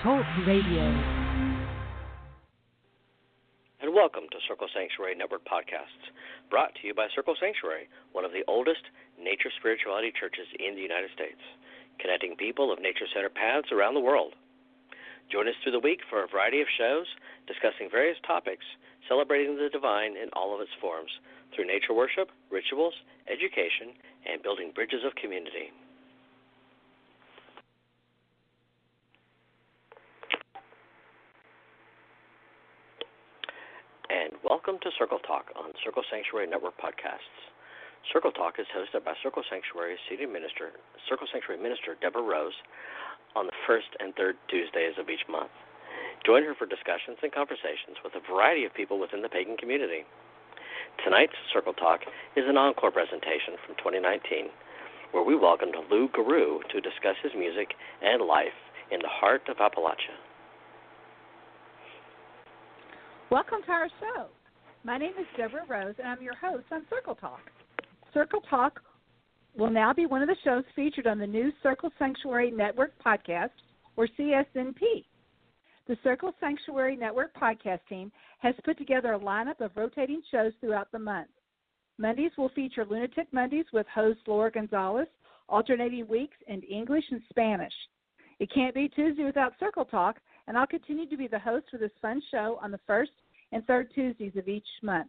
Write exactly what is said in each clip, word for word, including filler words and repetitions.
Talk Radio. And welcome to Circle Sanctuary Network Podcasts, brought to you by Circle Sanctuary, one of the oldest nature spirituality churches in the United States, connecting people of nature-centered paths around the world. Join us through the week for a variety of shows discussing various topics, celebrating the divine in all of its forms, through nature worship, rituals, education, and building bridges of community. And welcome to Circle Talk on Circle Sanctuary Network Podcasts. Circle Talk is hosted by Circle Sanctuary Senior Minister, Circle Sanctuary Minister Deborah Rose on the first and third Tuesdays of each month. Join her for discussions and conversations with a variety of people within the pagan community. Tonight's Circle Talk is an encore presentation from twenty nineteen, where we welcomed Lou Garou to discuss his music and life in the heart of Appalachia. Welcome to our show. My name is Deborah Rose, and I'm your host on Circle Talk. Circle Talk will now be one of the shows featured on the new Circle Sanctuary Network podcast, or C S N P. The Circle Sanctuary Network podcast team has put together a lineup of rotating shows throughout the month. Mondays will feature Lunatic Mondays with host Laura Gonzalez, alternating weeks in English and Spanish. It can't be Tuesday without Circle Talk, and I'll continue to be the host for this fun show on the first and third Tuesdays of each month.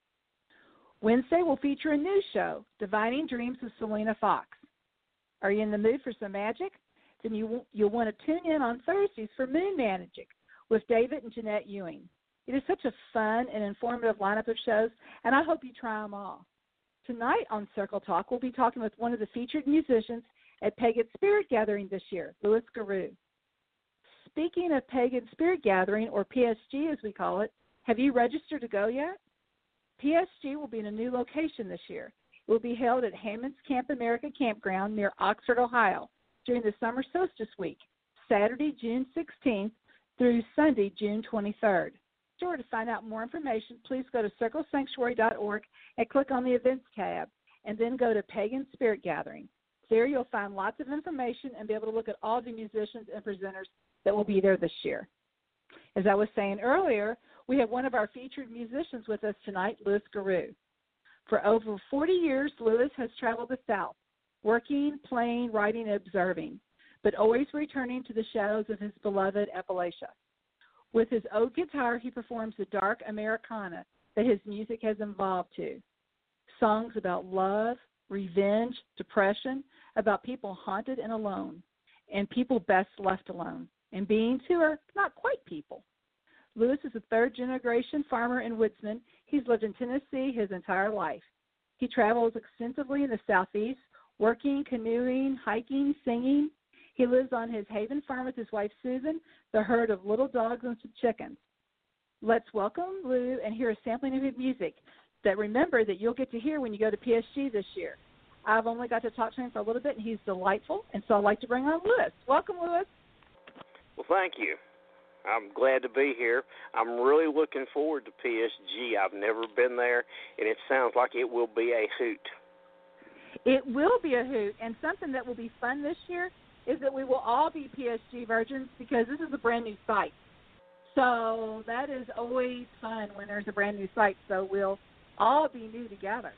Wednesday will feature a new show, Divining Dreams with Selena Fox. Are you in the mood for some magic? Then you, you'll want to tune in on Thursdays for Moon Magic with David and Jeanette Ewing. It is such a fun and informative lineup of shows, and I hope you try them all. Tonight on Circle Talk, we'll be talking with one of the featured musicians at Pagan Spirit Gathering this year, Louis Garou. Speaking of Pagan Spirit Gathering, or P S G as we call it, have you registered to go yet? P S G will be in a new location this year. It will be held at Hammond's Camp America Campground near Oxford, Ohio, during the summer solstice week, Saturday, June sixteenth through Sunday, June twenty-third. Sure, to find out more information, please go to circle sanctuary dot org and click on the Events tab, and then go to Pagan Spirit Gathering. There you'll find lots of information and be able to look at all the musicians and presenters that will be there this year. As I was saying earlier, we have one of our featured musicians with us tonight, Louis Garou. For over forty years, Louis has traveled the South, working, playing, writing, and observing, but always returning to the shadows of his beloved Appalachia. With his oud guitar, he performs the dark Americana that his music has evolved to. Songs about love, revenge, depression, about people haunted and alone, and people best left alone, and beings who are not quite people. Louis is a third-generation farmer and woodsman. He's lived in Tennessee his entire life. He travels extensively in the Southeast, working, canoeing, hiking, singing. He lives on his Haven farm with his wife, Susan, the herd of little dogs and some chickens. Let's welcome Lou and hear a sampling of his music that, remember, that you'll get to hear when you go to P S G this year. I've only got to talk to him for a little bit, and he's delightful, and so I'd like to bring on Louis. Welcome, Louis. Well, thank you. I'm glad to be here. I'm really looking forward to P S G. I've never been there, and it sounds like it will be a hoot. It will be a hoot, and something that will be fun this year is that we will all be P S G virgins because this is a brand new site. So that is always fun when there's a brand new site, so we'll all be new together.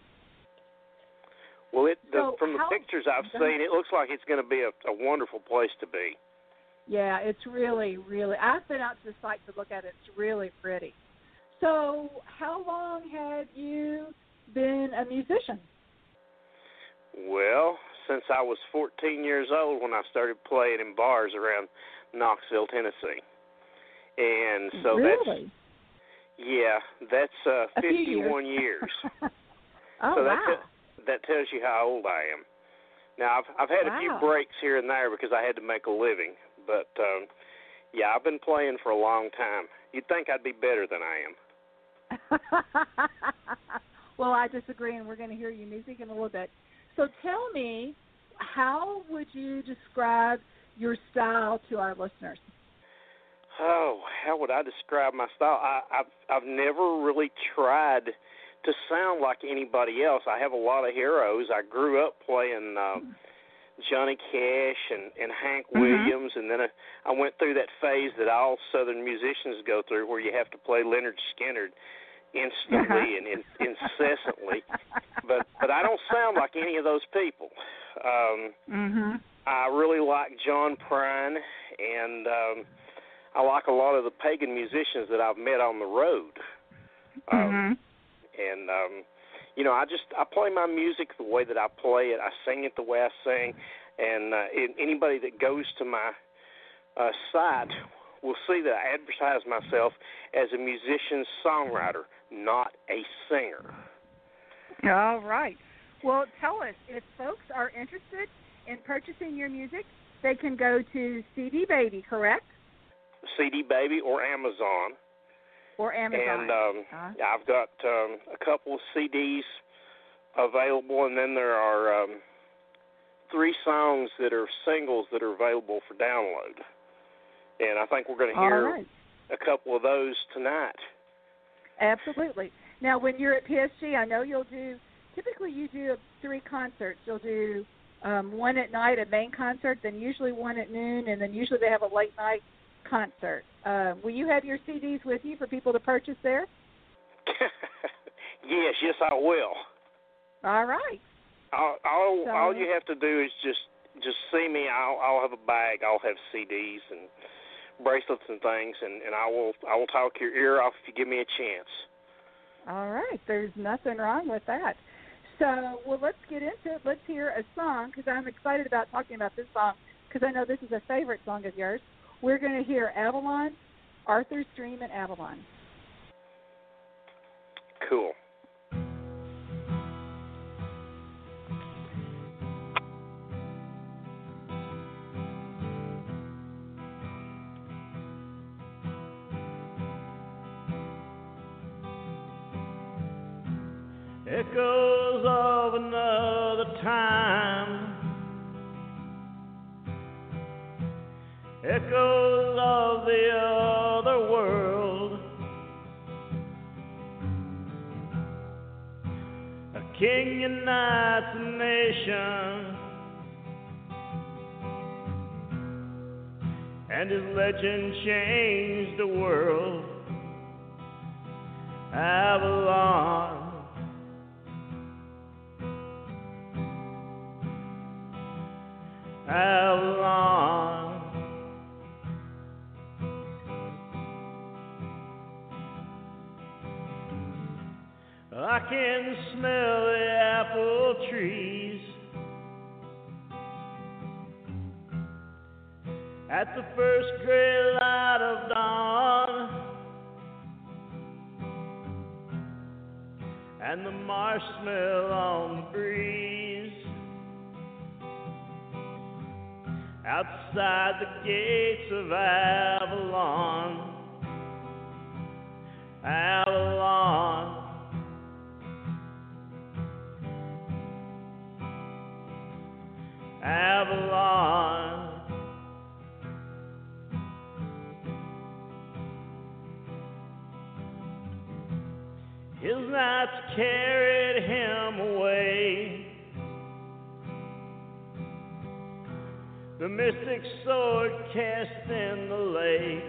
Well, it, the, so from the how, pictures I've seen, it looks like it's going to be a, a wonderful place to be. Yeah, it's really, really, I've been out to the site to look at it. It's really pretty. So how long have you been a musician? Well, since I was fourteen years old when I started playing in bars around Knoxville, Tennessee. And so really? that's, yeah, that's uh, fifty-one years. oh, so wow. That, t- that tells you how old I am. Now, I've, I've had wow. a few breaks here and there because I had to make a living. But, um, yeah, I've been playing for a long time. You'd think I'd be better than I am. Well, I disagree, and we're going to hear your music in a little bit. So tell me, how would you describe your style to our listeners? Oh, how would I describe my style? I, I've, I've never really tried to sound like anybody else. I have a lot of heroes. I grew up playing uh, Johnny Cash and, and Hank mm-hmm. Williams, and then I, I went through that phase that all Southern musicians go through where you have to play Leonard Skinner instantly and in, incessantly. But but I don't sound like any of those people. Um, mm-hmm. I really like John Prine, and um, I like a lot of the pagan musicians that I've met on the road. Um, mm-hmm. And, um, you know, I just, I play my music the way that I play it. I sing it the way I sing. And uh, it, anybody that goes to my uh, site will see that I advertise myself as a musician-songwriter, not a singer. All right. Well, tell us, if folks are interested in purchasing your music, they can go to C D Baby, correct? C D Baby or Amazon. Or Amazon. And um, uh-huh. I've got um, a couple of C Ds available, and then there are um, three songs that are singles that are available for download. And I think we're going to hear right. a couple of those tonight. Absolutely. Now, when you're at P S G, I know you'll do, typically you do three concerts. You'll do um, one at night, a main concert, then usually one at noon, and then usually they have a late night concert. Uh, will you have your C Ds with you for people to purchase there? yes, yes, I will. All right. All, all, so, all you have to do is just just see me. I'll, I'll have a bag. I'll have C Ds and bracelets and things, and, and I will I will talk your ear off if you give me a chance. All right. There's nothing wrong with that. So, well, let's get into it. Let's hear a song, because I'm excited about talking about this song, because I know this is a favorite song of yours. We're going to hear Avalon, Arthur's Dream in Avalon. Cool. Echoes of another time, echoes of the other world, a king unites a nation, and his legend changed the world. Avalon, Avalon, I can smell the apple trees at the first gray light of dawn, and the marsh smell on the breeze outside the gates of Avalon, Avalon, Avalon. His knights carried him away, the mystic sword cast in the lake.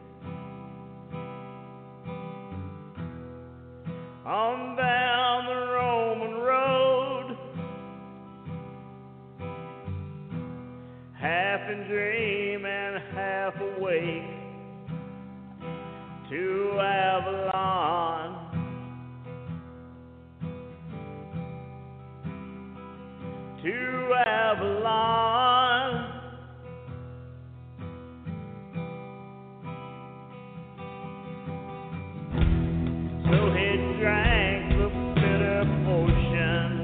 On down the Roman road, half in dream and half awake, to Avalon, to Avalon. So he drank the bitter potion,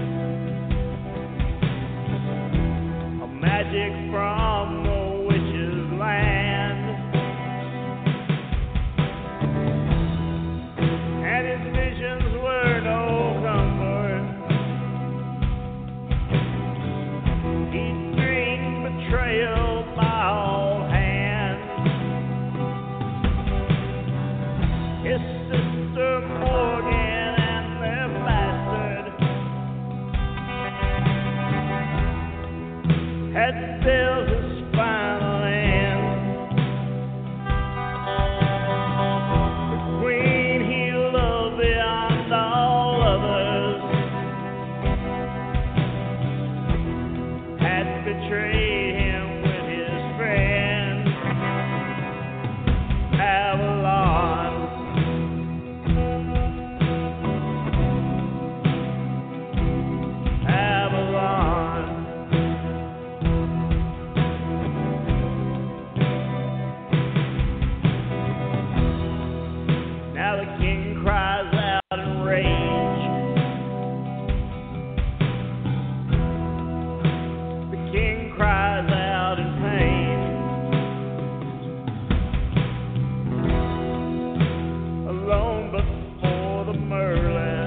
a magic from the witch's land. rage. The king cries out in pain. Alone but for the Merlin,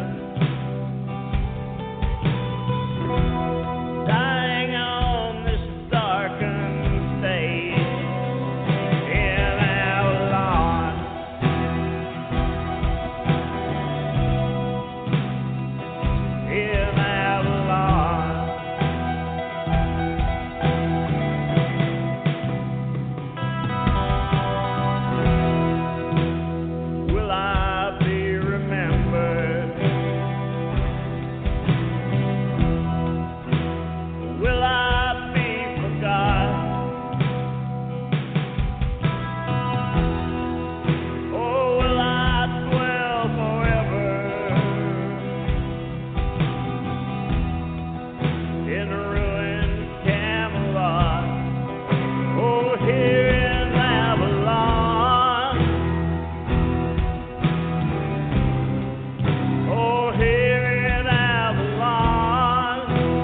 dying on this darkened stage in Avalon. In Avalon. Will I be remembered? Will I be forgot? Or will I dwell forever in ruined Camelot? Oh, here in Avalon. Oh, here in Avalon.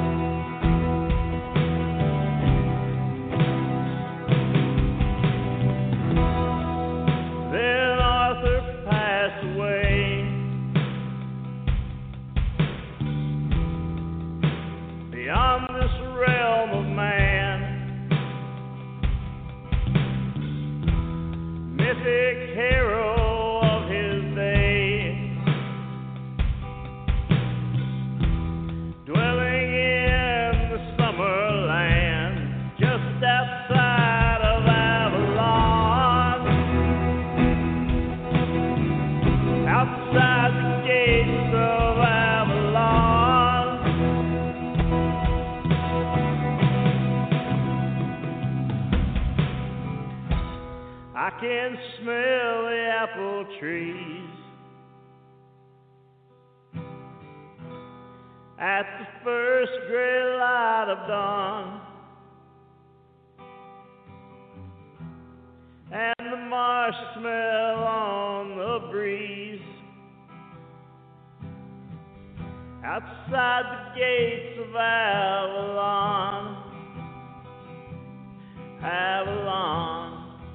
Then Arthur passed away. Beyond this realm of man, mythic hero of his day, dwelling in the summer land just outside of Avalon, outside the gates of Avalon. I can smell the apple trees at the first gray light of dawn, and the marsh smell on the breeze outside the gates of Avalon. Avalon.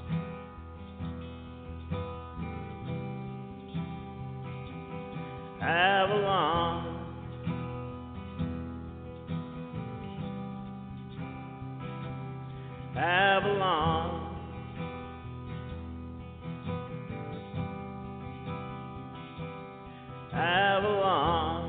Avalon. Avalon. Avalon.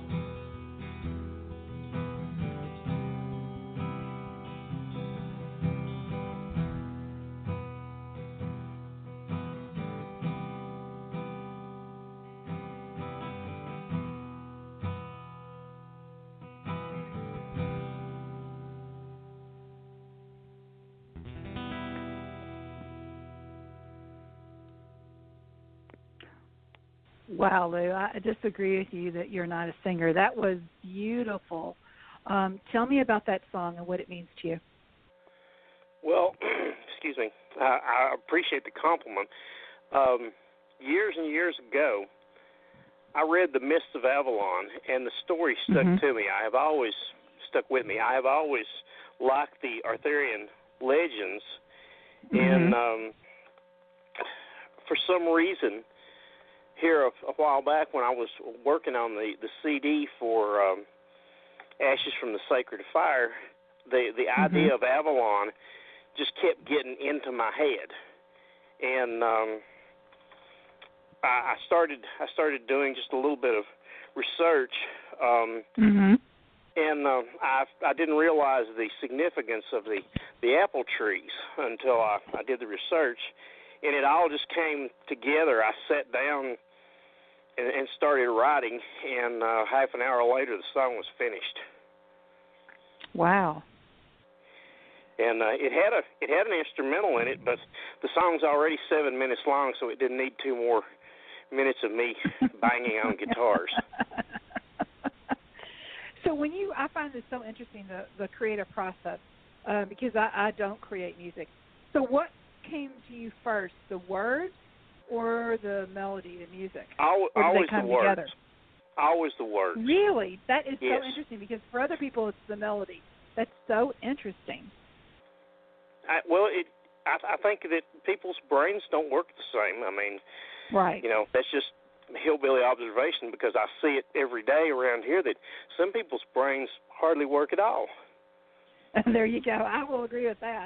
Wow, Lou, I disagree with you that you're not a singer. That was beautiful. Um, tell me about that song and what it means to you. Well, excuse me. I, I appreciate the compliment. Um, years and years ago, I read The Mist of Avalon, and the story stuck Mhm. to me. I have always stuck with me. I have always liked the Arthurian legends, and um, for some reason, here a, a while back when I was working on the, the C D for um, Ashes from the Sacred Fire, the, the Mhm. idea of Avalon just kept getting into my head. And um, I, I started I started doing just a little bit of research, um, Mhm. and uh, I I didn't realize the significance of the, the apple trees until I, I did the research, and it all just came together. I sat down and, and started writing, and uh, half an hour later the song was finished. Wow. And uh, it had a it had an instrumental in it, but the song's already seven minutes long, so it didn't need two more minutes of me banging on guitars. So when you, I find this so interesting, the, the creative process, uh, because I, I don't create music. So what came to you first, the words or the melody, the music? Al- Or did always they come the words. together? Always the words. Really? That is Yes. so interesting because for other people it's the melody. That's so interesting. I, well, it. I, I think that people's brains don't work the same. I mean, right. You know, that's just hillbilly observation because I see it every day around here that some people's brains hardly work at all. There you go. I will agree with that.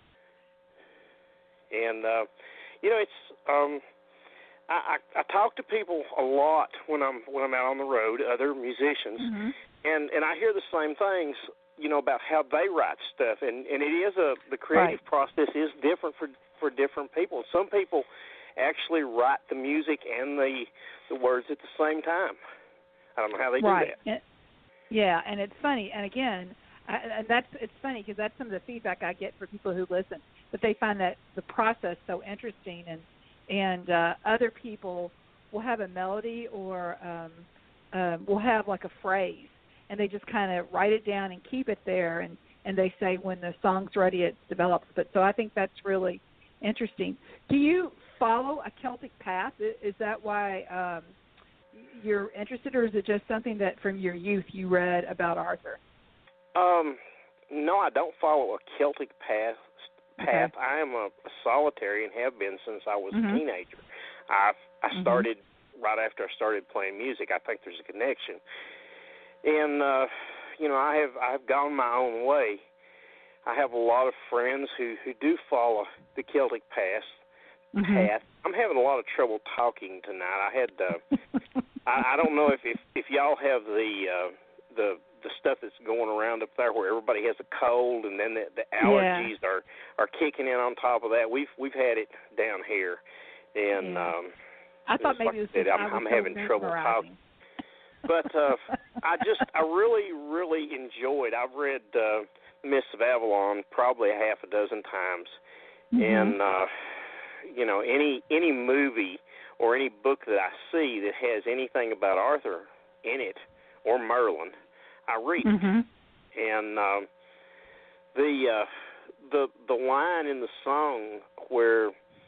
And uh, you know, it's um, I, I, I talk to people a lot when I'm when I'm out on the road, other musicians, mm-hmm. and and I hear the same things. You know, about how they write stuff, and, and it is a the creative right. process is different for for different people. Some people actually write the music and the the words at the same time. I don't know how they right. do that. It, yeah, and it's funny. And again, I, and that's it's funny because that's some of the feedback I get from people who listen. That they find that the process so interesting, and and uh, other people will have a melody or um, uh, will have like a phrase. And they just kind of write it down and keep it there, and, and they say when the song's ready, it develops. But so I think that's really interesting. Do you follow a Celtic path? Is that why um, you're interested, or is it just something that from your youth you read about Arthur? Um, no, I don't follow a Celtic path. Path. Okay. I am a, a solitary and have been since I was mm-hmm. a teenager. I I started mm-hmm. right after I started playing music. I think there's a connection. And, uh, you know, I have I've gone my own way. I have a lot of friends who, who do follow the Celtic path. Mm-hmm. path. I'm having a lot of trouble talking tonight. I had, uh, I, I don't know if, if, if y'all have the uh, the the stuff that's going around up there where everybody has a cold and then the, the allergies yeah. are, are kicking in on top of that. We've we've had it down here, and yeah. um, I thought maybe like it was said, I'm, I was I'm so having trouble talking. But uh, I just, I really, really enjoyed. I've read uh, Mists of Avalon probably a half a dozen times, mm-hmm. and uh, you know, any any movie or any book that I see that has anything about Arthur in it or Merlin, I read. Mm-hmm. And um, the uh, the the line in the song where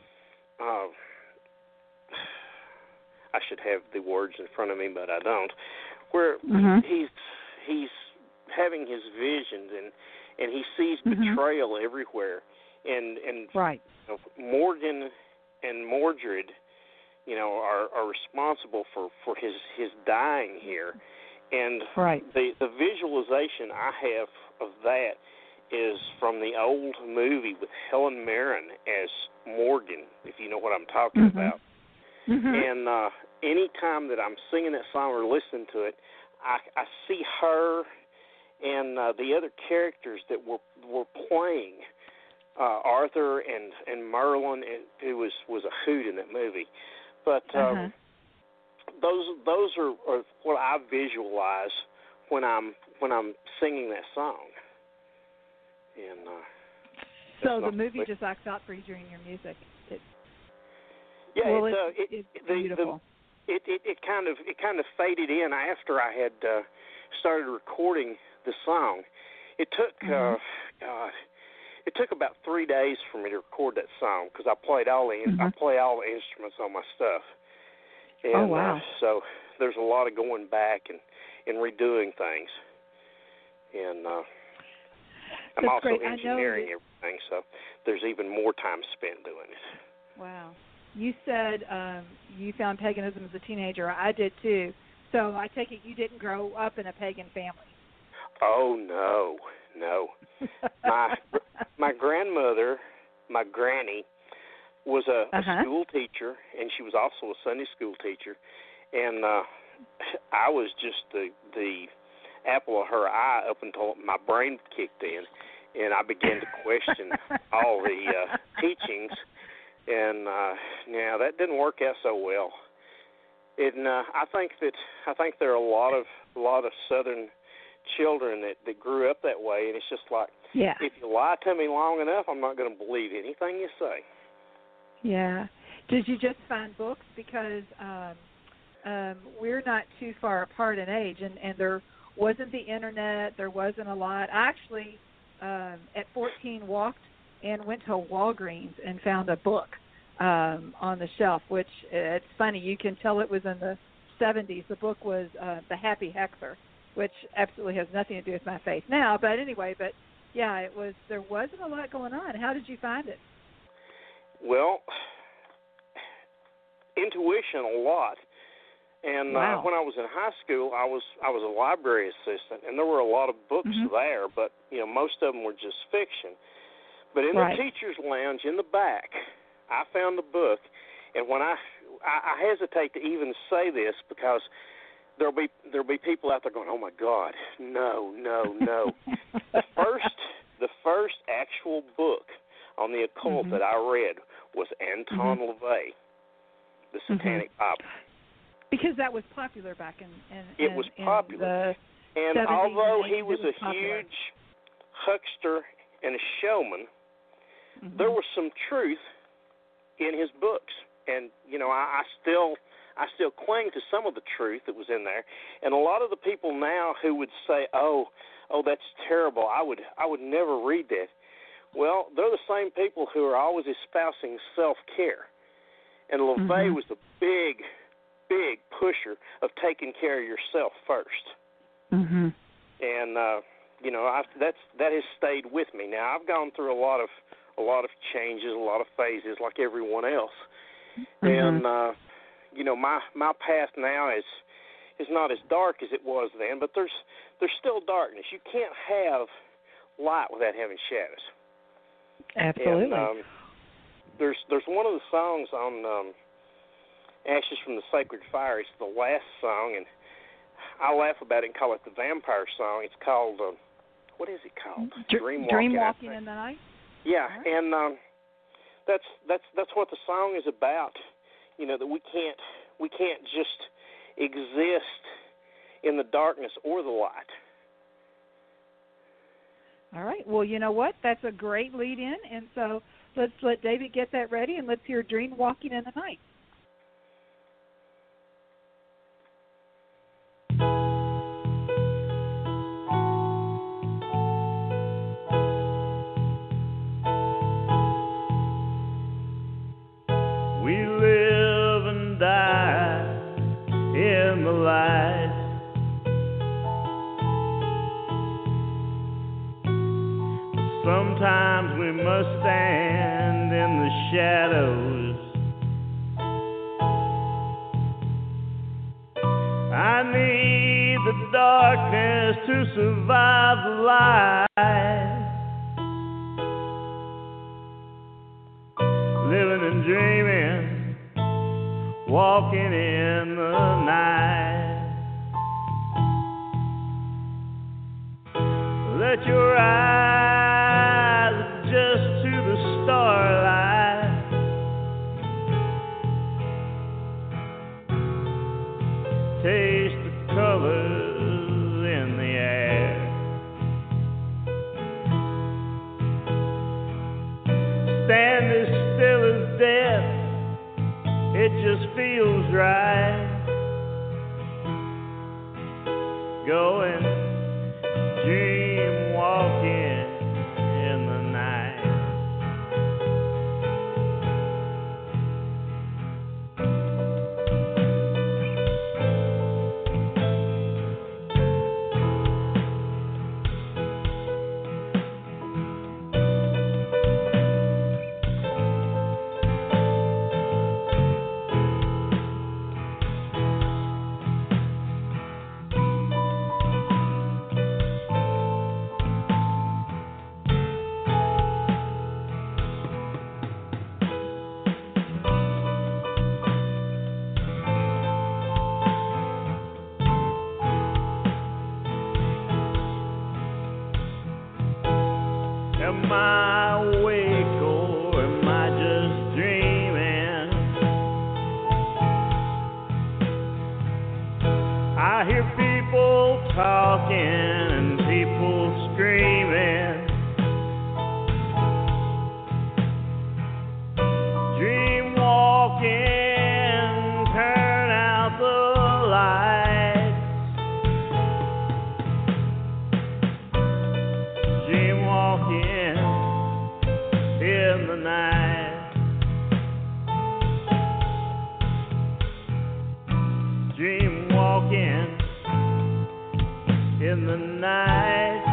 uh, I should have the words in front of me, but I don't. Where mm-hmm. he's he's having his visions and and he sees mm-hmm. betrayal everywhere, and and right. you know, Morgan and Mordred, you know, are, are responsible for, for his, his dying here, and right. the the visualization I have of that is from the old movie with Helen Mirren as Morgan, if you know what I'm talking mm-hmm. about. Mm-hmm. And uh, any time that I'm singing that song or listening to it, I, I see her and uh, the other characters that were were playing uh, Arthur and, and Merlin, and, who was, was a hoot in that movie. But um, uh-huh. those those are, are what I visualize when I'm when I'm singing that song. And uh, so the movie quick. just acts out for you during your music. It, yeah, well, it's, it's, uh, it, it's the, beautiful. The, it, it it kind of it kind of faded in after I had uh, started recording the song. It took mm-hmm. uh, God, it took about three days for me to record that song because I played all the mm-hmm. I play all the instruments on my stuff. And, oh wow! Uh, so there's a lot of going back and, and redoing things. And uh, I'm That's also great. engineering that... everything, so there's even more time spent doing it. Wow. You said um, you found paganism as a teenager. I did too. So I take it you didn't grow up in a pagan family. Oh no, no. my my grandmother, my granny, was a, uh-huh. a school teacher, and she was also a Sunday school teacher. And uh, I was just the the apple of her eye up until my brain kicked in, and I began to question all the uh, teachings. And uh, yeah, that didn't work out so well. And uh, I think that I think there are a lot of a lot of Southern children that, that grew up that way, and it's just like, yeah. if you lie to me long enough, I'm not going to believe anything you say. Yeah. Did you just find books? Because um, um, we're not too far apart in age, and, and there wasn't the Internet. There wasn't a lot. I actually, um, at fourteen, walked and went to Walgreens and found a book um, on the shelf, which it's funny. You can tell it was in the seventies. The book was uh, The Happy Hexer, which absolutely has nothing to do with my faith now. But anyway, but yeah, it was. There wasn't a lot going on. How did you find it? Well, intuition a lot. And wow. uh, when I was in high school, I was I was a library assistant, and there were a lot of books mm-hmm. there, but you know most of them were just fiction. But in right. the teacher's lounge in the back, I found a book, and when I, I I hesitate to even say this because there'll be there'll be people out there going, oh my God, no, no, no. the first the first actual book on the occult mm-hmm. that I read was Anton mm-hmm. LaVey, The Satanic mm-hmm. Bible. Because that was popular back in, in it in, was popular, in the and although and he was, was a popular. huge huckster and a showman, mm-hmm. there was some truth in his books, and you know I, I still I still cling to some of the truth that was in there. And a lot of the people now who would say, "Oh, oh, that's terrible. I would I would never read that." Well, they're the same people who are always espousing self-care, and LaVey mm-hmm. was a big. big pusher of taking care of yourself first. Mm-hmm. And uh, you know, I, that's that has stayed with me. Now I've gone through a lot of a lot of changes, a lot of phases, like everyone else. Mm-hmm. And uh, you know, my my path now is is not as dark as it was then, but there's there's still darkness. You can't have light without having shadows. Absolutely. And, um, there's there's one of the songs on um, Ashes from the Sacred Fire. It's the last song, and I laugh about it and call it the vampire song. It's called, uh, what is it called? Dr- Dream Dream Walking, Walking in the Night? Yeah, right. and um, that's that's that's what the song is about. You know, that we can't we can't just exist in the darkness or the light. All right. Well, you know what? That's a great lead in, and so let's let David get that ready, and let's hear Dream Walking in the Night. Sometimes we must stand in the shadows. I need the darkness to survive the light. Living and dreaming, walking in the night. Let your eyes adjust to the starlight. Taste the colors in the air. Stand as still as death, it just feels right. Going, dream walking in the night. Am I awake or am I just dreaming? I hear people talking and people screaming. Dream walking, turn out the lights. Dream walking in the night. Dream in the night.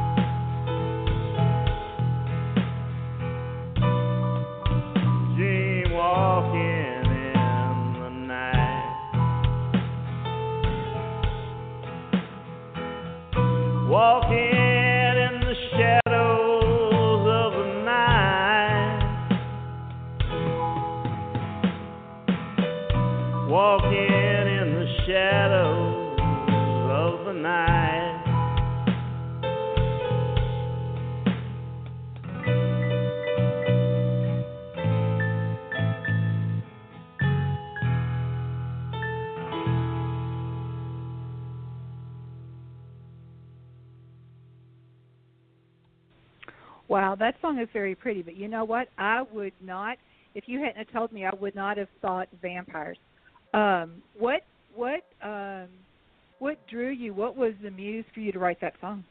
Dream walking in the night. Walking in the shadows of the night. Walking in the shadows of the night. Wow, that song is very pretty, but you know what? I would not, if you hadn't have told me, I would not have thought vampires. Um, what what um, what drew you? What was the muse for you to write that song?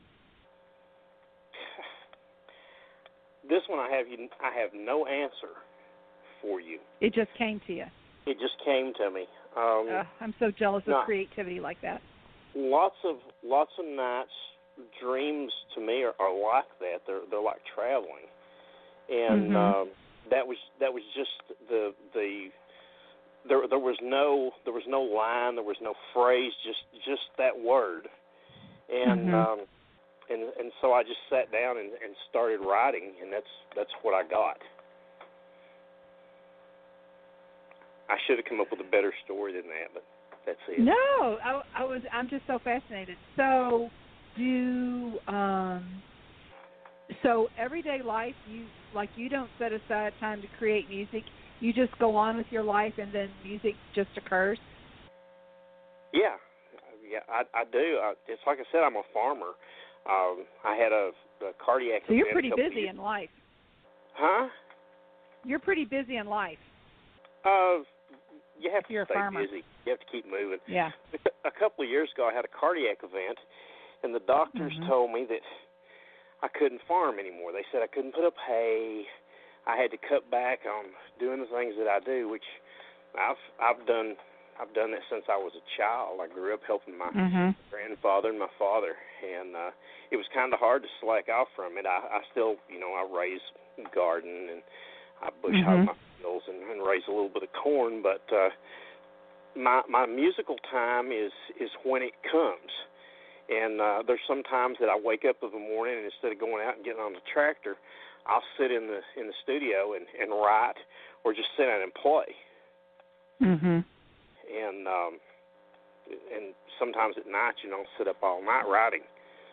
This one I have you. I have no answer for you. It just came to you. It just came to me. Um, uh, I'm so jealous of no, creativity like that. Lots of lots of nights, dreams to me are, are like that. They're they're like traveling, and mm-hmm. um, that was that was just the the. There, there was no, there was no line, there was no phrase, just, just that word, and, mm-hmm. um, and, and so I just sat down and, and started writing, and that's, that's what I got. I should have come up with a better story than that, but that's it. No, I, I was, I'm just so fascinated. So, do, um, so everyday life, you like you don't set aside time to create music. You just go on with your life, and then music just occurs? Yeah, yeah, I, I do. I, it's like I said, I'm a farmer. Um, I had a, a cardiac So event. you're pretty a couple busy years. in life. Huh? You're pretty busy in life. Uh, you have to you're stay a farmer. busy. You have to keep moving. Yeah. A couple of years ago, I had a cardiac event, and the doctors mm-hmm. told me that I couldn't farm anymore. They said I couldn't put up hay. I had to cut back on doing the things that I do, which I've I've done I've done that since I was a child. I grew up helping my mm-hmm. grandfather and my father, and uh, it was kind of hard to slack off from it. I, I still, you know, I raise garden and I bush hog mm-hmm. my fields and, and raise a little bit of corn, but uh, my my musical time is is when it comes. And uh, there's some times that I wake up in the morning and instead of going out and getting on the tractor, I'll sit in the in the studio and, and write, or just sit down and play. Mhm. And um, and sometimes at night, you know, sit up all night writing.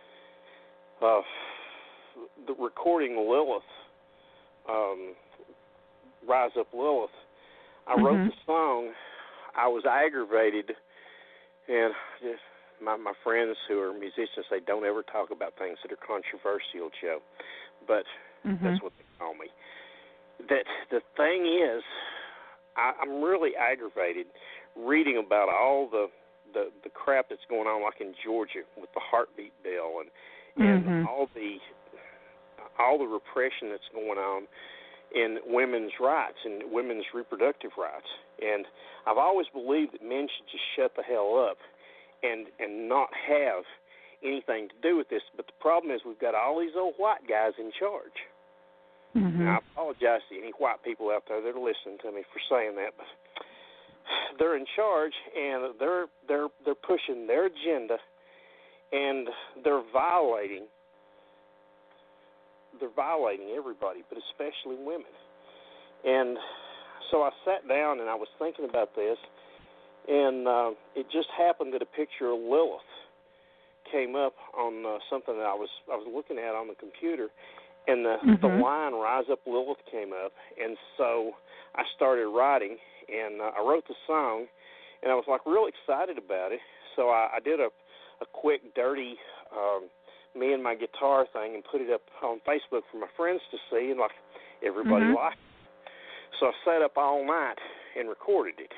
Uh, the recording Lilith, um, Rise Up Lilith. I mm-hmm. wrote the song. I was aggravated, and just, my my friends who are musicians say don't ever talk about things that are controversial, Joe. But mm-hmm. that's what they call me. That the thing is, I, I'm really aggravated reading about all the, the the crap that's going on, like in Georgia with the heartbeat bill and and mm-hmm. all the all the repression that's going on in women's rights and women's reproductive rights. And I've always believed that men should just shut the hell up and and not have anything to do with this. But the problem is we've got all these old white guys in charge. Mm-hmm. Now, I apologize to any white people out there that are listening to me for saying that, but they're in charge and they're they're they're pushing their agenda, and they're violating they're violating everybody, but especially women. And so I sat down and I was thinking about this, and uh, it just happened that a picture of Lilith came up on uh, something that I was I was looking at on the computer, and the mm-hmm. the line "Rise Up Lilith" came up, and so I started writing, and uh, I wrote the song, and I was like real excited about it. So I, I did a a quick dirty um, me and my guitar thing and put it up on Facebook for my friends to see, and like everybody mm-hmm. liked it. So I sat up all night and recorded it,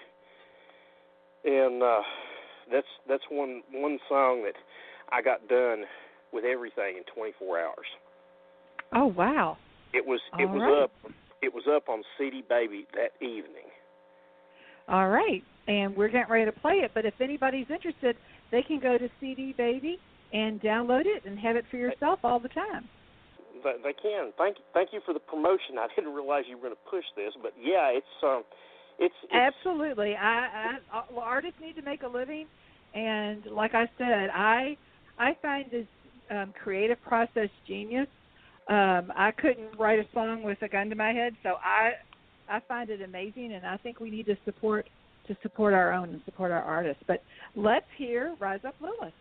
and uh, that's that's one one song that I got done with everything in twenty-four hours. Oh wow! It was All it was right. up it was up on C D Baby that evening. All right, and we're getting ready to play it. But if anybody's interested, they can go to C D Baby and download it and have it for yourself all the time. They, they can. Thank thank you for the promotion. I didn't realize you were going to push this, but yeah, it's um, it's, it's absolutely. I, I well, artists need to make a living, and like I said, I I find this um, creative process genius. Um, I couldn't write a song with a gun to my head, so I I find it amazing, and I think we need to support to support our own and support our artists. But let's hear "Rise Up, Lilith."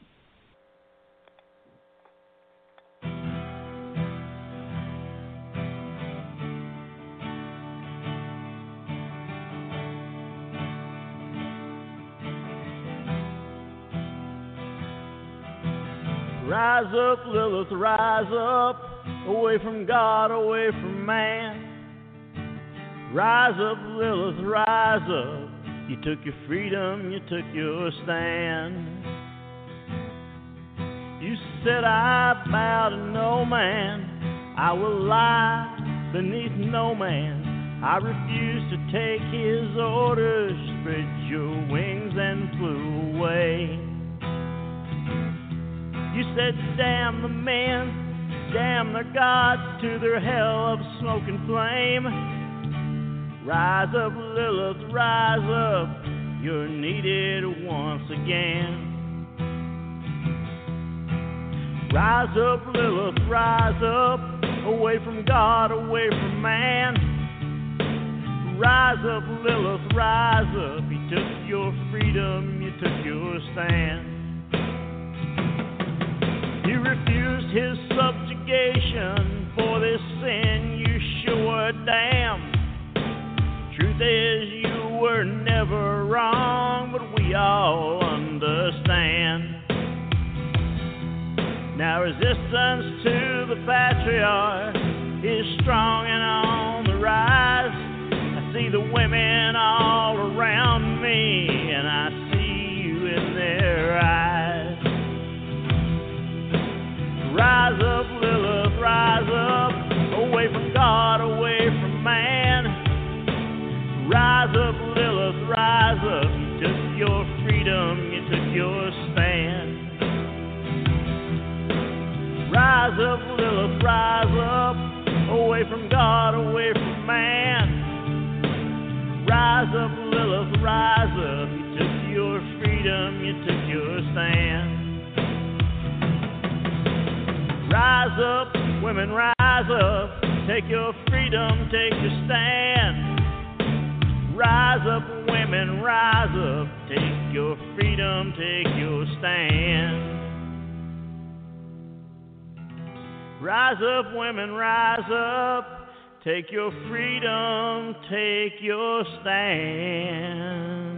Rise up, Lilith, rise up, away from God, away from man. Rise up, Lilith, rise up. You took your freedom, you took your stand. You said, I bow to no man, I will lie beneath no man. I refuse to take his orders. Spread your wings and flew away. You said, damn the men, damn their gods to their hell of smoke and flame. Rise up, Lilith, rise up, you're needed once again. Rise up, Lilith, rise up, away from God, away from man. Rise up, Lilith, rise up, you took your freedom, you took your stand. You refused his subjugation. For this sin you sure were damned. Truth is you were never wrong, but we all understand. Now resistance to the patriarch is strong and on the rise. I see the women all around me, and I see you in their eyes. Rise up, Lilith, rise up, away from God, away from man. Rise up, Lilith, rise up, you took your freedom, you took your stand. Rise up, Lilith, rise up, away from God, away from man. Rise up, Lilith, rise up, you took your freedom, you took your stand. Rise up, women, rise up, take your freedom, take your stand. Rise up, women, rise up, take your freedom, take your stand. Rise up, women, rise up, take your freedom, take your stand.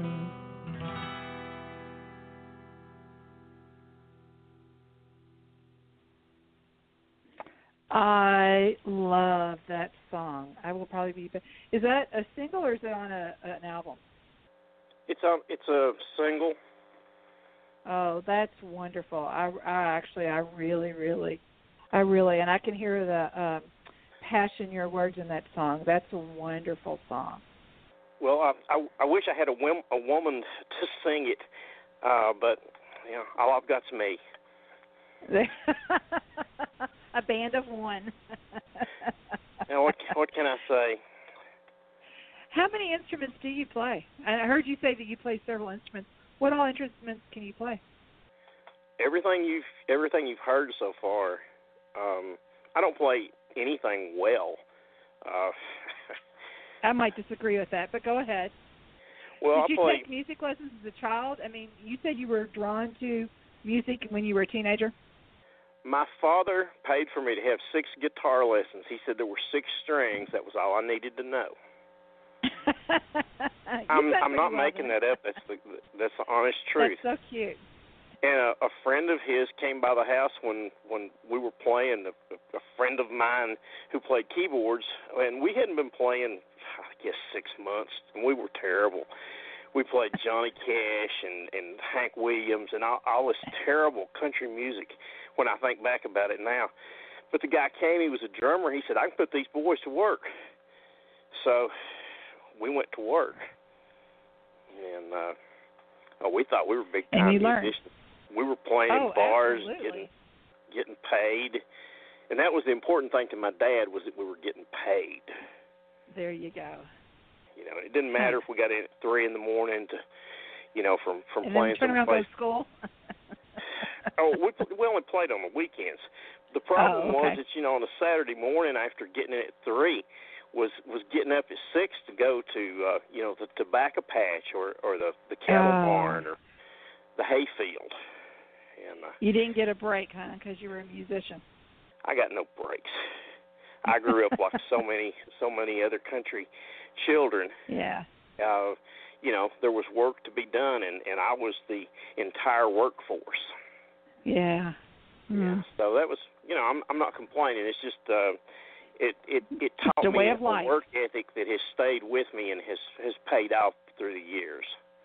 I love that song. I will probably be. Is that a single or is it on a, an album? It's a it's a single. Oh, that's wonderful. I, I actually, I really, really, I really, and I can hear the um, passion in your words in that song. That's a wonderful song. Well, I I, I wish I had a, whim, a woman to sing it, uh, but you know, all I've got's me. A band of one. Now, what what can I say? How many instruments do you play? I heard you say that you play several instruments. What all instruments can you play? Everything you've everything you've heard so far. Um, I don't play anything well. Uh, I might disagree with that, but go ahead. Well, Did you I play, take music lessons as a child? I mean, you said you were drawn to music when you were a teenager. My father paid for me to have six guitar lessons. He said there were six strings. That was all I needed to know. I'm, I'm not well making then. that up. That's the that's the honest truth. That's so cute. And a, a friend of his came by the house when, when we were playing. A, a friend of mine who played keyboards, and we hadn't been playing, I guess, six months, and we were terrible. We played Johnny Cash and, and Hank Williams and all, all this terrible country music when I think back about it now. But the guy came, he was a drummer. He said, I can put these boys to work. So we went to work. And uh, oh, we thought we were big-time and you learned. musicians. We were playing oh, in bars, absolutely. getting getting paid, and that was the important thing to my dad, was that we were getting paid. There you go. You know, it didn't matter huh. if we got in at three in the morning to, you know, from from and playing then turn around someplace. Go to school. oh, we we only played on the weekends. The problem oh, okay. was that, you know, on a Saturday morning after getting in at three, was was getting up at six to go to uh, you know, the tobacco patch or or the the cattle oh. barn or the hay field. And uh, you didn't get a break, huh? Because you were a musician. I got no breaks. I grew up like so many so many other country children. Yeah. Uh, you know, there was work to be done, and, and I was the entire workforce. Yeah. Mm. Yeah. So that was, you know, I'm I'm not complaining. It's just uh, it it it taught the me way a of life. work ethic that has stayed with me and has has paid off through the years.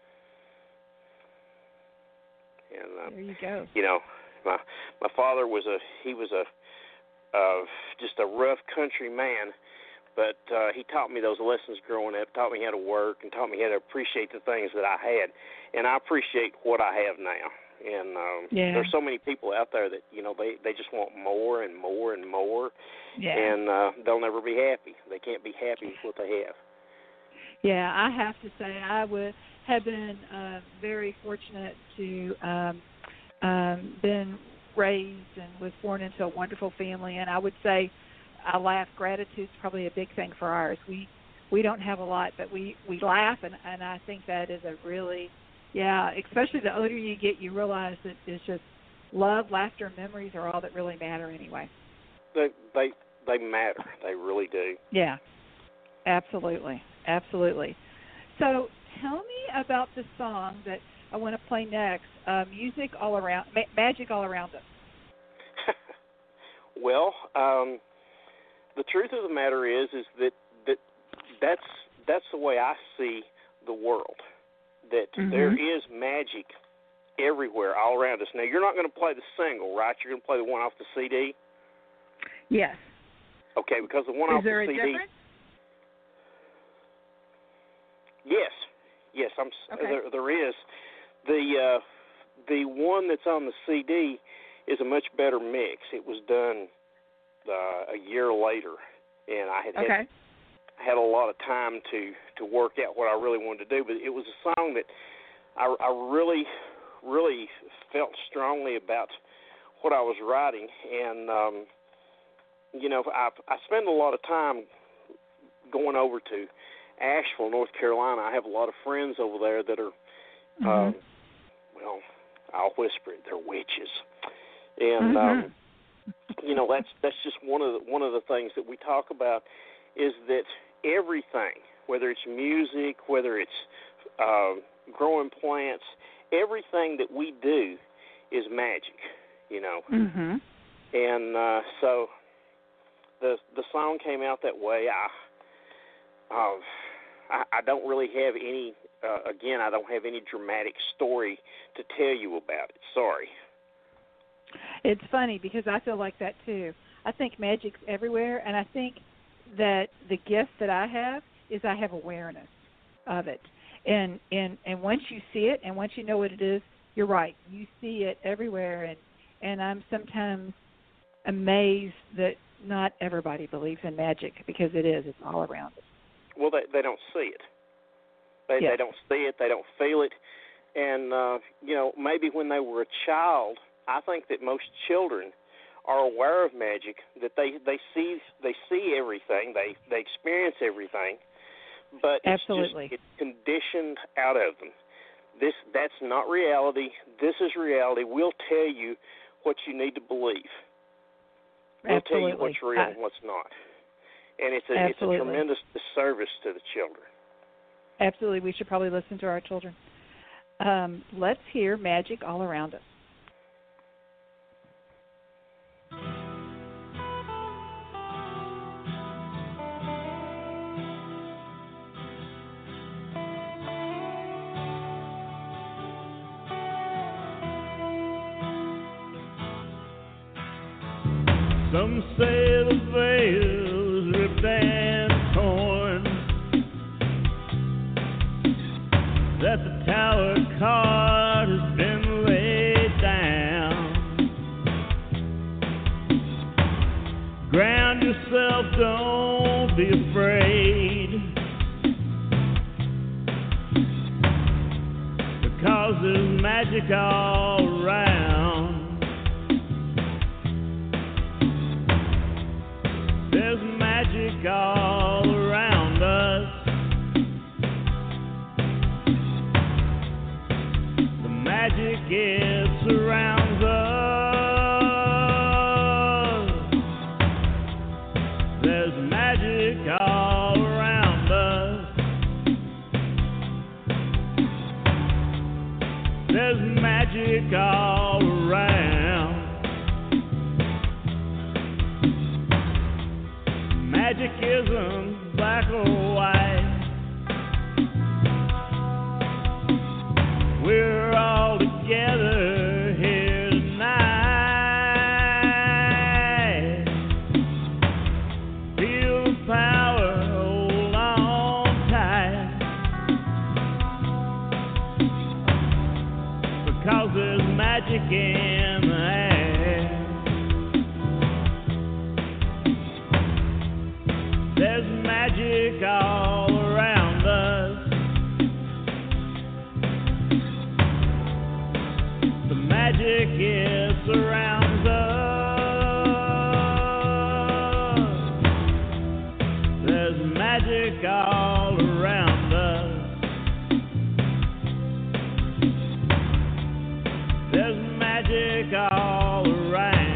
And uh, there you go. You know, my my father was a he was a uh, just a rough country man, but uh, he taught me those lessons growing up. Taught me how to work and taught me how to appreciate the things that I had, and I appreciate what I have now. And um, yeah. there's so many people out there that, you know, they, they just want more and more and more, yeah. and uh, they'll never be happy. They can't be happy with what they have. Yeah, I have to say I would have been uh, very fortunate to um, um, been raised and was born into a wonderful family, and I would say I laugh. Gratitude's probably a big thing for ours. We we don't have a lot, but we, we laugh, and, and I think that is a really Yeah, especially the older you get, you realize that it's just love, laughter, and memories are all that really matter anyway. They they they matter. They really do. Yeah, absolutely, absolutely. So tell me about the song that I want to play next. Uh, music all around, ma- magic all around us. Well, um, the truth of the matter is, is that that that's that's the way I see the world. That mm-hmm. there is magic everywhere, all around us. Now, you're not going to play the single, right? You're going to play the one off the C D? Yes. Okay, because the one is off there the a C D... difference? Yes. Yes, I'm, okay. there, there is. The, uh, the one that's on the C D is a much better mix. It was done uh, a year later, and I had okay. had... had a lot of time to, to work out what I really wanted to do, but it was a song that I, I really, really felt strongly about what I was writing, and, um, you know, I, I spend a lot of time going over to Asheville, North Carolina. I have a lot of friends over there that are, mm-hmm. um, well, I'll whisper it, they're witches, and, mm-hmm. um, you know, that's that's just one of the, one of the things that we talk about is that everything, whether it's music, whether it's uh, growing plants, everything that we do is magic, you know. Mm-hmm. And uh, so the the song came out that way. I uh, I, I don't really have any. Uh, again, I don't have any dramatic story to tell you about it. Sorry. It's funny because I feel like that too. I think magic's everywhere, and I think that the gift that I have is I have awareness of it. And, and and once you see it and once you know what it is, you're right. You see it everywhere, and, and I'm sometimes amazed that not everybody believes in magic because it is. It's all around us. Well, they, they don't see it. They, yes. they don't see it. They don't feel it. And, uh, you know, maybe when they were a child, I think that most children are aware of magic, that they, they see they see everything, they, they experience everything, but it's Absolutely. just it's conditioned out of them. This that's not reality. This is reality. We'll tell you what you need to believe. We'll Absolutely. tell you what's real I, and what's not. And it's a Absolutely. it's a tremendous disservice to the children. Absolutely. We should probably listen to our children. Um, let's hear Magic All Around Us. Some say the veil is ripped and torn, that the tower card has been laid down. there's magic all around. There's magic all around us. The magic, it surrounds us. There's magic all around us. There's magic all around. Magic isn't black or white. We're all together here tonight. Feel the power, hold on tight. Because there's magic in the air. There's magic all around us. The magic, it surrounds us. There's magic all around us. There's magic all around.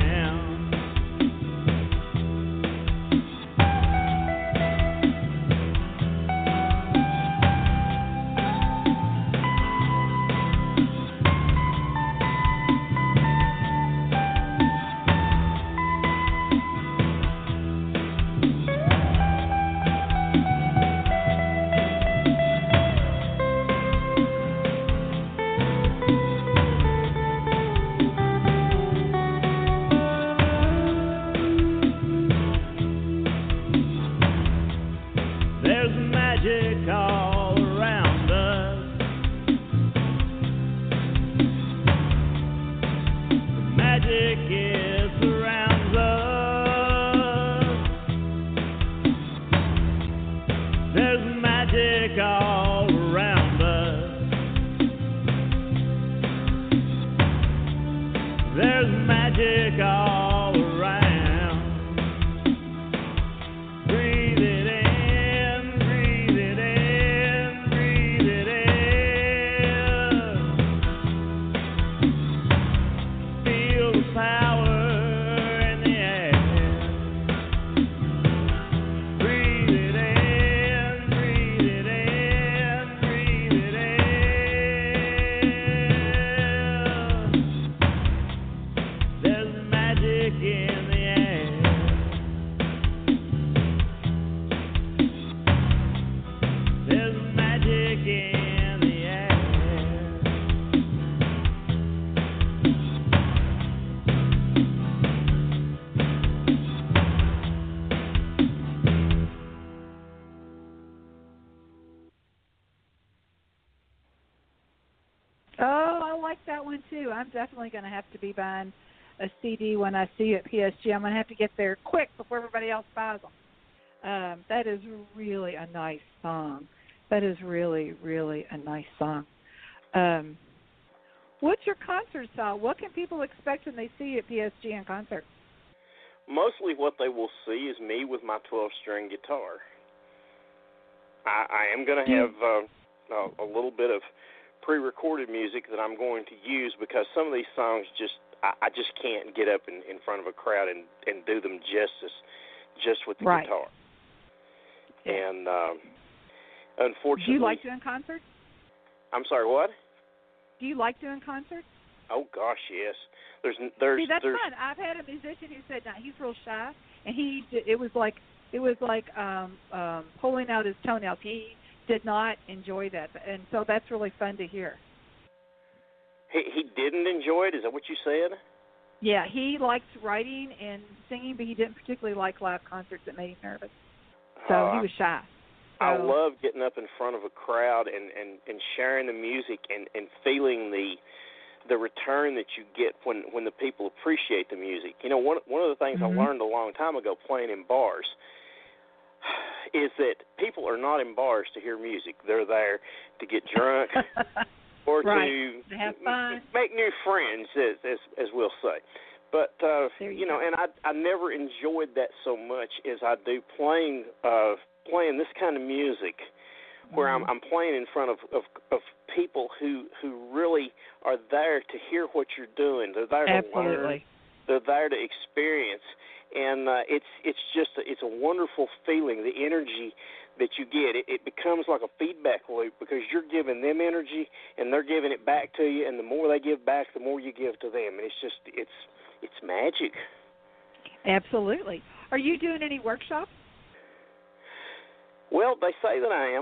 There's magic all around us. The magic, it surrounds us. There's magic all around us. There's magic all around. Breathe it in, breathe it in, breathe it in. Feel the power in the air. Breathe it in, breathe it in, breathe it in. There's magic in the air. There's magic in the air. Oh, I like that one too. I'm definitely going to have to be buying a C D when I see you at P S G. I'm going to have to get there quick before everybody else buys them. Um, that is really a nice song. That is really, really a nice song. Um, what's your concert style? What can people expect when they see you at P S G in concert? Mostly what they will see is me with my twelve-string guitar. I, I am going to have uh, a, a little bit of pre-recorded music that I'm going to use because some of these songs just I, I just can't get up in, in front of a crowd and, and do them justice just with the Right. guitar. Yeah. And um, unfortunately, Do you like doing concerts? I'm sorry, what? Do you like doing concerts? Oh gosh, yes. There's there's See, that's there's fun. I've had a musician who said no, he's real shy, and he did, it was like it was like um, um, pulling out his toenails. He did not enjoy that, and so that's really fun to hear. he he didn't enjoy it. Is that what you said? Yeah, he likes writing and singing, but he didn't particularly like live concerts that made him nervous. So Uh, he was shy. So, I love getting up in front of a crowd and, and, and sharing the music and, and feeling the the return that you get when, when the people appreciate the music. You know, one one of the things mm-hmm. I learned a long time ago playing in bars is that people are not in bars to hear music. They're there to get drunk or right. to to have fun, make new friends, as as, as we'll say. But uh, there you, you know, go. and I I never enjoyed that so much as I do playing uh, playing this kind of music, where mm-hmm. I'm I'm playing in front of, of of people who who really are there to hear what you're doing. They're there Absolutely. to learn. They're there to experience, and uh, it's it's just a, it's a wonderful feeling. The energy that you get, it, it becomes like a feedback loop because you're giving them energy and they're giving it back to you, and the more they give back, the more you give to them, and it's just it's it's magic. Absolutely. Are you doing any workshops? Well, they say that I am.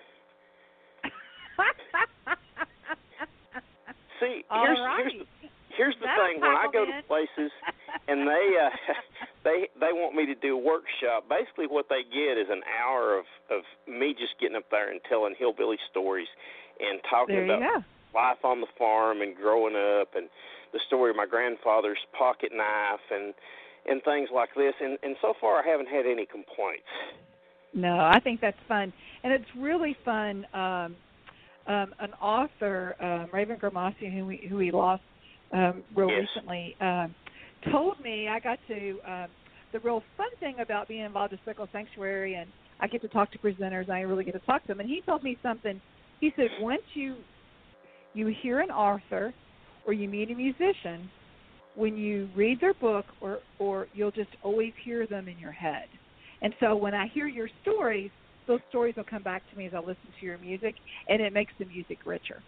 See, All here's right. here's the, here's the That'll thing. When I go in. to places and they uh, they they want me to do a workshop, basically what they get is an hour of, of me just getting up there and telling hillbilly stories and talking there you about go. life on the farm and growing up and the story of my grandfather's pocket knife and and things like this. And, and so far I haven't had any complaints. No, I think that's fun. And it's really fun. Um, um, an author, um, Raven Gramassian, who we, who we lost um, real yes. recently, um, told me I got to, um, the real fun thing about being involved with Circle Sanctuary, and I get to talk to presenters, and I really get to talk to them. And he told me something. He said, once you you hear an author or you meet a musician, when you read their book, or, or you'll just always hear them in your head. And so when I hear your stories, those stories will come back to me as I listen to your music, and it makes the music richer.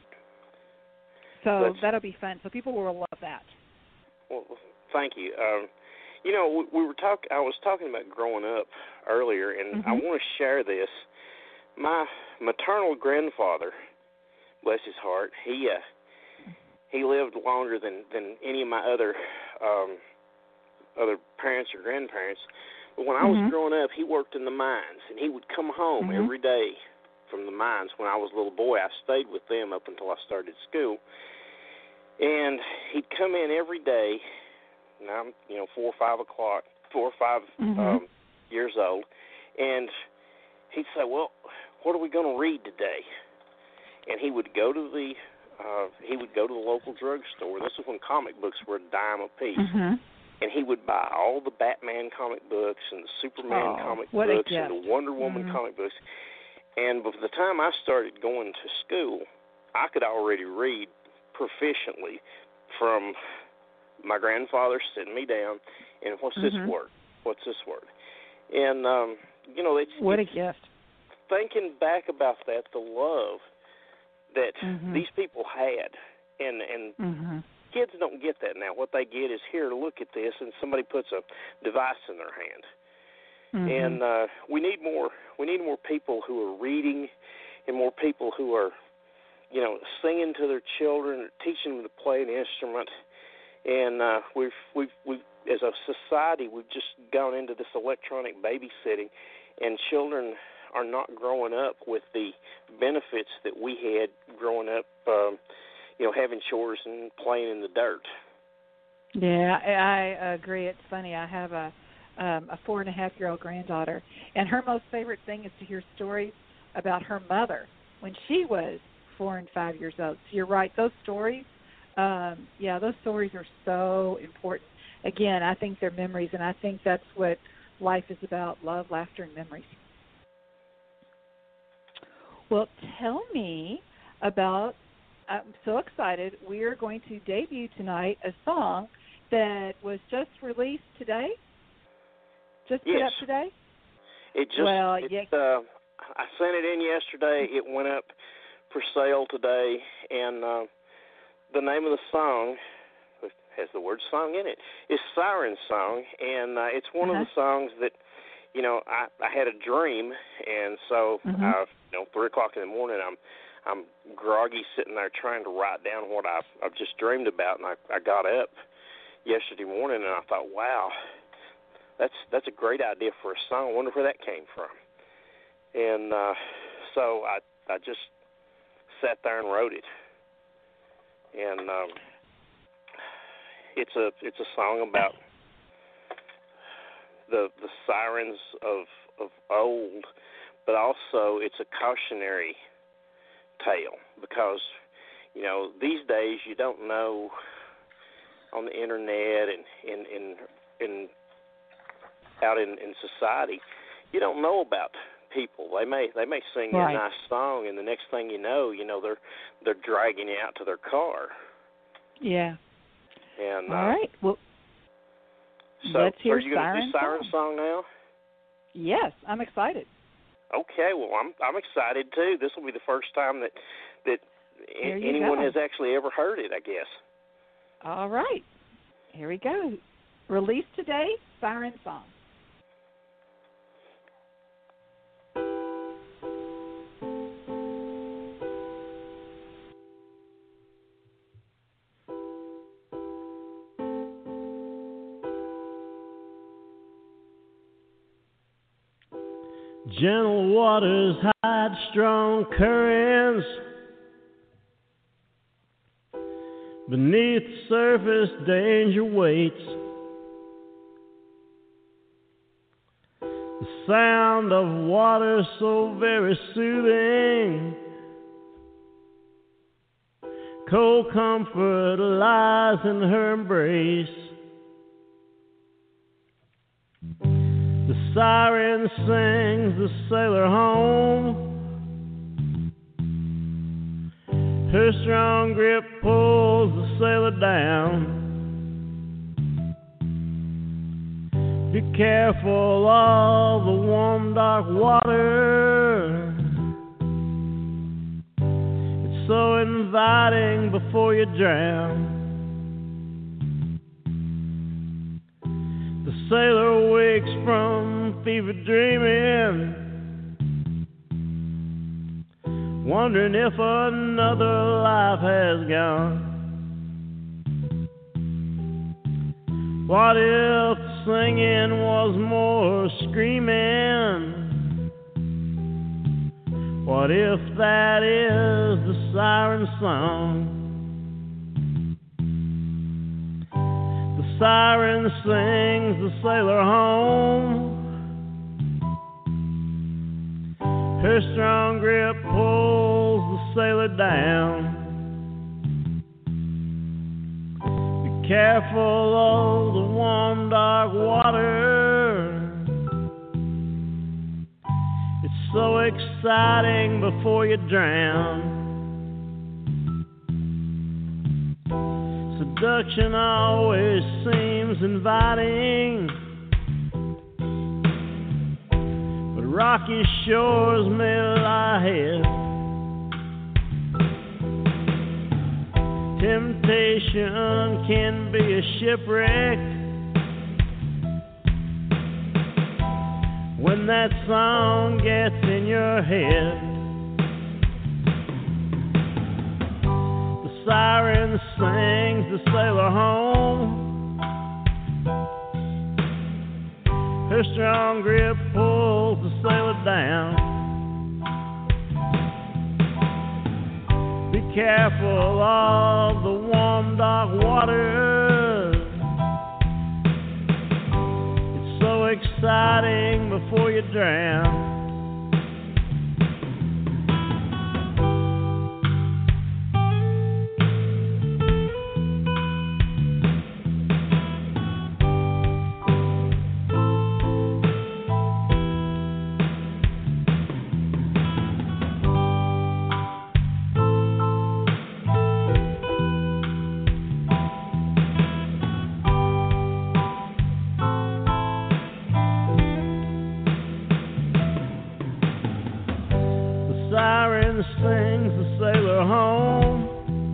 So That's, that'll be fun. So people will love that. Well, thank you. Um, you know, we, we were talk. I was talking about growing up earlier, and mm-hmm. I want to share this. My maternal grandfather, bless his heart, he uh, he lived longer than, than any of my other um, other parents or grandparents. But when I was mm-hmm. growing up, he worked in the mines, and he would come home mm-hmm. every day from the mines. When I was a little boy, I stayed with them up until I started school. And he'd come in every day, and I'm, you know, four or five o'clock, four or five mm-hmm. um, years old, and he'd say, well, what are we going to read today? And he would go to the uh, he would go to the local drugstore. This is when comic books were a dime a piece. Mm-hmm. And he would buy all the Batman comic books and the Superman oh, comic books books and the Wonder Woman mm-hmm. comic books. And by the time I started going to school, I could already read proficiently from my grandfather sitting me down and what's mm-hmm. this word? What's this word? And, um, you know, it's, what it's a gift. Thinking back about that, the love that mm-hmm. these people had, and, and mm-hmm. kids don't get that now. What they get is, here, look at this, and somebody puts a device in their hand. Mm-hmm. And uh, we need more. We need more people who are reading, and more people who are, you know, singing to their children, teaching them to play an instrument. And uh, we've we've we've as a society, we've just gone into this electronic babysitting, and children are not growing up with the benefits that we had growing up. Um, you know, having chores and playing in the dirt. Yeah, I agree. It's funny. I have a um, a four and a half year old granddaughter, and her most favorite thing is to hear stories about her mother when she was four and five years old. So you're right. Those stories, um, yeah, those stories are so important. Again, I think they're memories, and I think that's what life is about: love, laughter, and memories. Well, tell me about. I'm so excited. We are going to debut tonight a song that was just released today. Just yes. put up today? It just, well, it, yeah. uh, I sent it in yesterday. It went up for sale today, and uh, the name of the song has the word song in it. It's Siren Song, and uh, it's one uh-huh. of the songs that, you know, I, I had a dream, and so, mm-hmm. uh, you know, three o'clock in the morning, I'm I'm groggy sitting there trying to write down what I've, I've just dreamed about, and I, I got up yesterday morning, and I thought, wow, that's that's a great idea for a song. I wonder where that came from. And uh, so I I just sat there and wrote it. And um, it's a it's a song about the the sirens of of old, but also it's a cautionary tale, because you know, these days you don't know on the internet and in in in out in, in society, you don't know about people. They may they may sing you Right. a nice song, and the next thing you know, you know they're they're dragging you out to their car. Yeah. And All uh, right. Well, so let's hear are you going to do Siren Siren Song. Song now? Yes, I'm excited. Okay, well I'm I'm excited too. This will be the first time that that There you anyone go. has actually ever heard it, I guess. All right. Here we go. Released today, Siren Song. Gentle waters hide strong currents. Beneath the surface, danger waits. The sound of water so very soothing. Cold comfort lies in her embrace. The siren sings the sailor home. Her strong grip pulls the sailor down. Be careful of the warm, dark water. It's so inviting before you drown. The sailor wakes from fevered dreaming, wondering if another life has gone. What if the singing was more screaming? What if that is the siren song? The siren sings the sailor home. Her strong grip pulls the sailor down. Be careful of the warm, dark water. It's so exciting before you drown. Seduction always seems inviting, but rocky shores may lie ahead. Temptation can be a shipwreck when that song gets in your head. The siren sings the sailor home. Her strong grip pulls the sailor down. Be careful of the warm, dark water. It's so exciting before you drown. Siren sings the sailor home.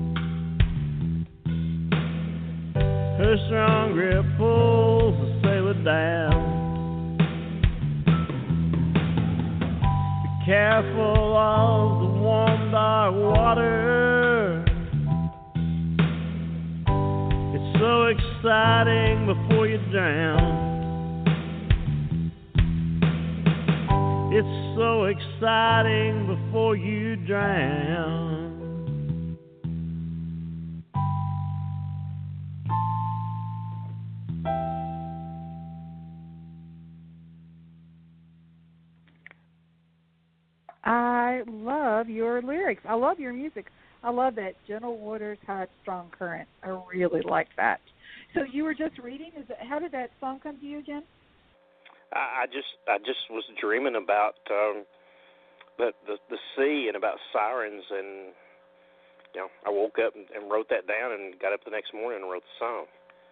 Her strong grip pulls the sailor down. Be careful of the warm, dark water. It's so exciting before you drown. It's so exciting before you drown. I love your lyrics. lyrics. I love your music. I love that. Gentle waters, high, strong current. I really like that. So you were just reading. Is it, how did that song come to you again? I, I just I just was dreaming about um, the, the the sea and about sirens, and you know, I woke up and, and wrote that down, and got up the next morning and wrote the song.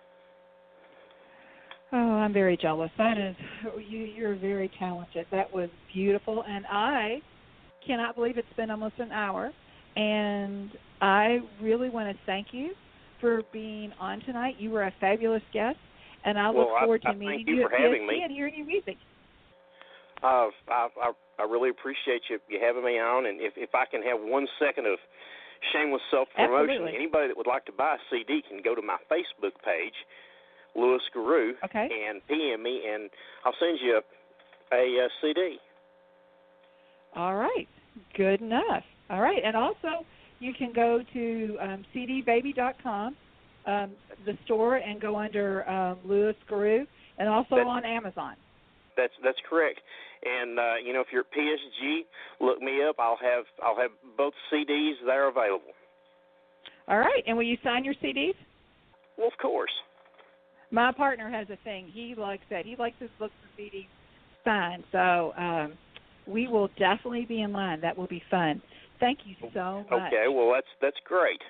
Oh, I'm very jealous. That is, you, you're very talented. That was beautiful, and I cannot believe it's been almost an hour. And I really want to thank you for being on tonight. You were a fabulous guest, and I look well, forward I, to I meeting thank you you for at having P S G me. and hearing your music. Uh, I, I I really appreciate you, you having me on, and if if I can have one second of shameless self-promotion, Absolutely. anybody that would like to buy a C D can go to my Facebook page, Louis Garou, okay. and P M me, and I'll send you a, a, a C D. All right. Good enough. All right. And also, you can go to um, c d baby dot com, um, the store, and go under um, Louis Garou, and also that's, on Amazon. That's that's correct. And uh, you know, if you're at P S G, look me up. I'll have I'll have both C Ds there available. All right. And will you sign your C Ds? Well, of course. My partner has a thing. He likes that. He likes his books and C Ds signed. So um, we will definitely be in line. That will be fun. Thank you so much. Okay. Well, that's that's great.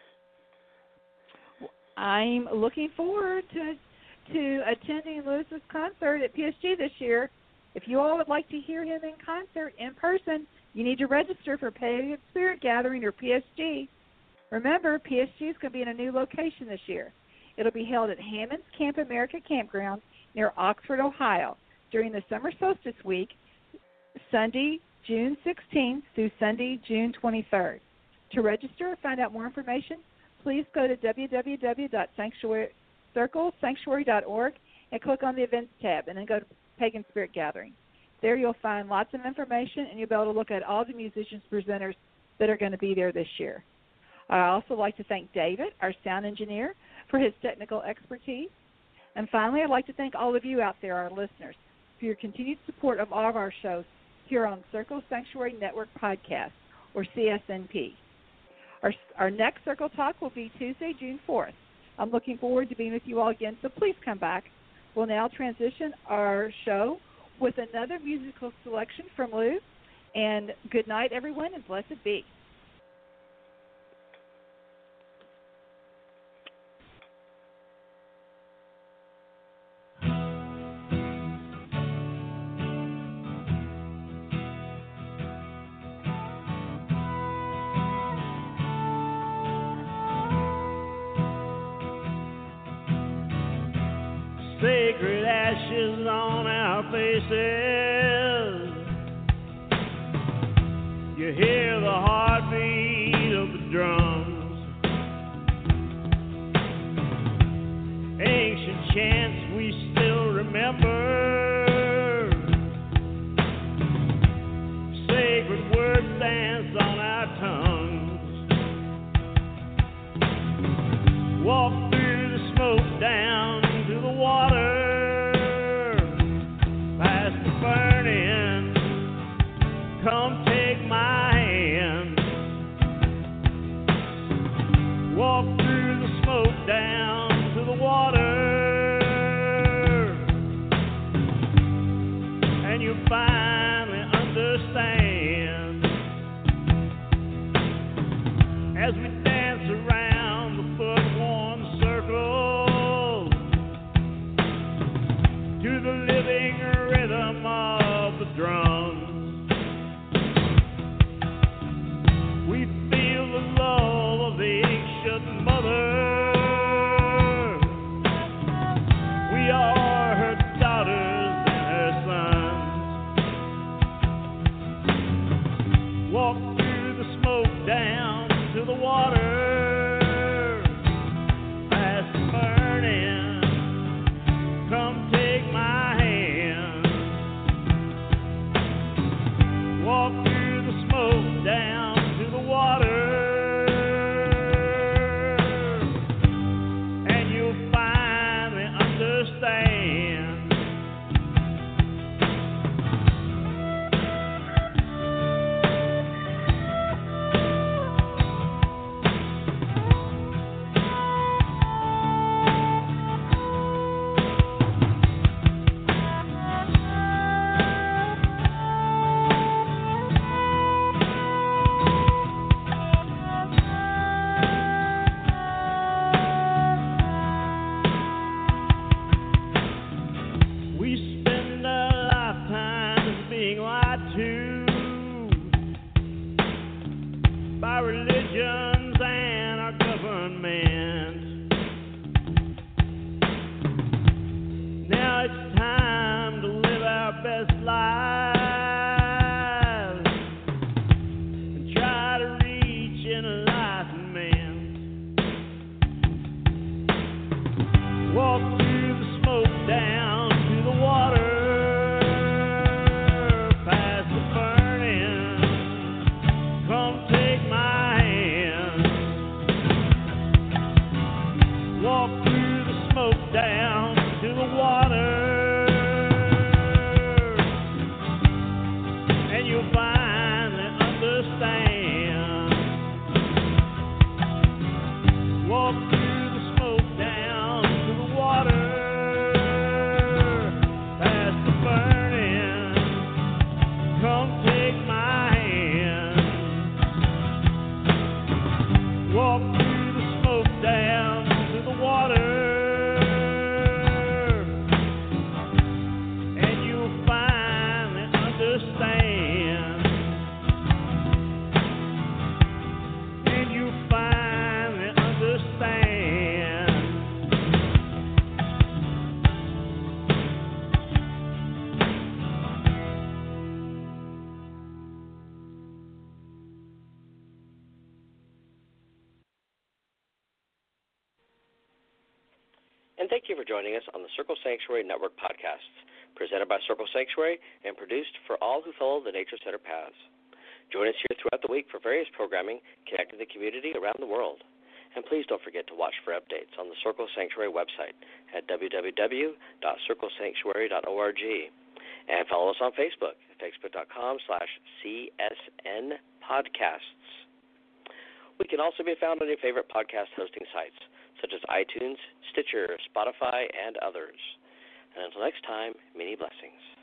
I'm looking forward to to attending Louis's concert at P S G this year. If you all would like to hear him in concert in person, you need to register for Pagan Spirit Gathering or P S G. Remember, P S G is going to be in a new location this year. It'll be held at Hammond's Camp America Campground near Oxford, Ohio, during the summer solstice week, Sunday, June sixteenth through Sunday, June twenty-third. To register or find out more information, please go to w w w dot circle sanctuary dot org and click on the Events tab, and then go to Pagan Spirit Gathering. There you'll find lots of information, and you'll be able to look at all the musicians, presenters that are going to be there this year. I'd also like to thank David, our sound engineer, for his technical expertise. And finally, I'd like to thank all of you out there, our listeners, for your continued support of all of our shows here on Circle Sanctuary Network Podcast, or C S N P. Our, our next Circle Talk will be Tuesday, June fourth. I'm looking forward to being with you all again, so please come back. We'll now transition our show with another musical selection from Lou. And good night, everyone, and blessed be. Sacred ashes on our faces. You hear the heartbeat of the drums. Ancient chants we still remember. Sacred words dance on our tongues. Walk through the smoke down to the water, past the burning, come take my hand. Walk through the smoke down to the water, and you'll finally understand as we dance around the foot-worn circle to the living rhythm of the drums. We feel the love of the ancient mother. We are her daughters and her sons. Walk through the smoke down to the water, our religions and our government. Now it's time to live our best lives and try to reach enlightenment. Walk through the smoke down to the water. Down to the water, and you'll finally understand. Walk through the smoke down to the water, past the burning. Come take my hand. Walk through the smoke down to the water. And thank you for joining us on the Circle Sanctuary Network podcasts, presented by Circle Sanctuary and produced for all who follow the Nature Center paths. Join us here throughout the week for various programming connecting the community around the world. And please don't forget to watch for updates on the Circle Sanctuary website at w w w dot circle sanctuary dot org. And follow us on Facebook at facebook.com slash CSN podcasts. We can also be found on your favorite podcast hosting sites, such as iTunes, Stitcher, Spotify, and others. And until next time, many blessings.